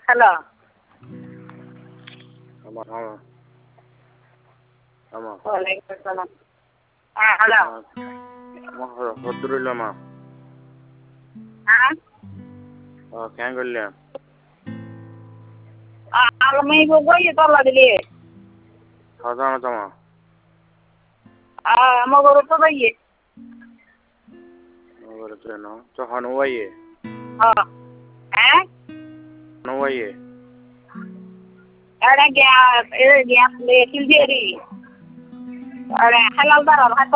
Hello ஆமாம் ஆமாம் ஆமாம் வலைக்கம் சலாம். ஹலோ ஆமாம் ಹೊದ್ರಿಲ್ಲಮ್ಮ ಕ್ಯಾಂಗಲ್ಯ may gugoy tala dili ಹೌದಾ ತಮ್ಮ maguro to bayi ಬರುತ್ತೇನೋ ಸೊ ಹನುವಾಯಿ ಹನುವಾಯಿ ada gas le kiljeri ada halal darar